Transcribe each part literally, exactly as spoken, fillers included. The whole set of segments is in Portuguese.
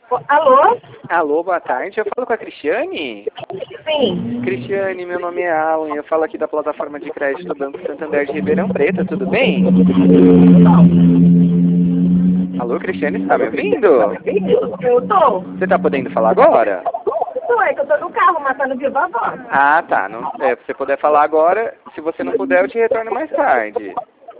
Alô? Alô, boa tarde. Eu falo com a Cristiane? Sim. Cristiane, meu nome é Alan. Eu falo aqui da plataforma de crédito do Banco Santander de Ribeirão Preto. Tudo bem? Alô, Cristiane, está me ouvindo? Eu tô. Você está podendo falar agora? Tô, é que eu tô no carro matando viva voz. Ah, tá. Não, é, se você puder falar agora, se você não puder, eu te retorno mais tarde.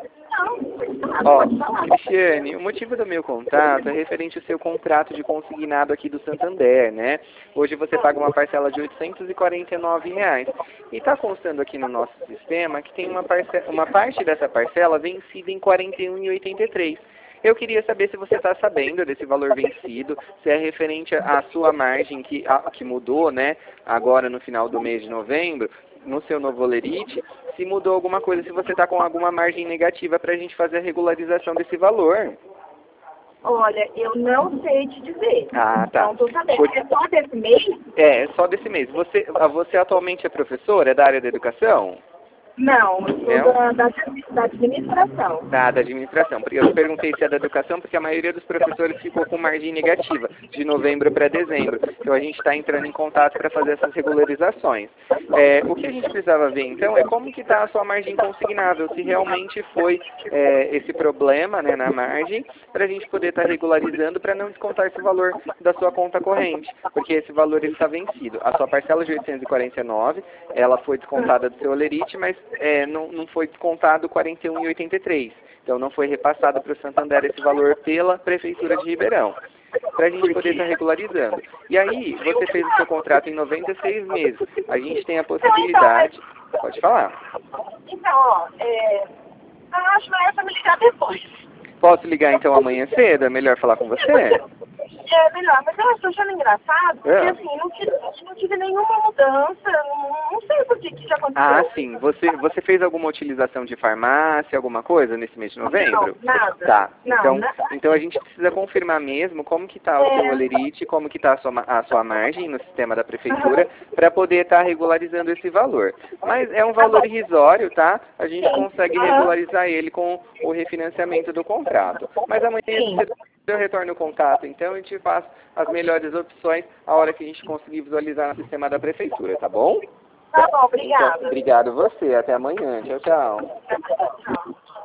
Ó, Cristiane, o motivo do meu contato é referente ao seu contrato de consignado aqui do Santander, né? Hoje você paga uma parcela de oitocentos e quarenta e nove reais. E está constando aqui no nosso sistema que tem uma, parce- uma parte dessa parcela vencida em quarenta e um reais e oitenta e três centavos. Eu queria saber se você está sabendo desse valor vencido, se é referente à sua margem que, a, que mudou, né, agora no final do mês de novembro, no seu novo olerite, se mudou alguma coisa, se você está com alguma margem negativa para a gente fazer a regularização desse valor. Olha, eu não sei te dizer. Ah, tá. Não tô sabendo. Por- É só desse mês? É, só desse mês. Você, você atualmente é professora, é da área da educação? Não, eu Não? sou da, da, da administração. Da, da administração. Porque eu perguntei se é da educação, porque a maioria dos professores ficou com margem negativa, de novembro para dezembro. Então a gente está entrando em contato para fazer essas regularizações. É, o que a gente precisava ver, então, é como que está a sua margem consignável, se realmente foi é, esse problema, né, na margem, para a gente poder estar regularizando para não descontar esse valor da sua conta corrente, porque esse valor está vencido. A sua parcela de oitocentos e quarenta e nove, ela foi descontada do seu olerite, mas é, não, não foi descontado quarenta e um reais e oitenta e três centavos. Então não foi repassado para o Santander esse valor pela Prefeitura de Ribeirão, para a gente poder estar regularizando. E aí, você fez o seu contrato em noventa e seis meses. A gente tem a possibilidade... Pode falar. Então, ó, é, eu acho melhor você me ligar depois. Posso ligar então amanhã cedo? É melhor falar com você? É melhor, mas eu estou achando engraçado, porque É. assim, não tive, não tive nenhuma mudança, não, não sei por que que já aconteceu. Ah, sim. Você, você fez alguma utilização de farmácia, alguma coisa nesse mês de novembro? Não, nada. Tá. Não, Então, nada. então a gente precisa confirmar mesmo como que está o É. seu olerite, como que está a sua, ma- a sua margem no sistema da prefeitura, para poder estar regularizando esse valor. Mas é um valor irrisório, tá? A gente consegue regularizar ele com o refinanciamento do contrato. Mas amanhã Sim. eu retorno o contato, então, e te faço as melhores opções a hora que a gente conseguir visualizar no sistema da prefeitura, tá bom? Tá bom, Então, obrigada. obrigado você. Até amanhã. Tchau, tchau. Tchau.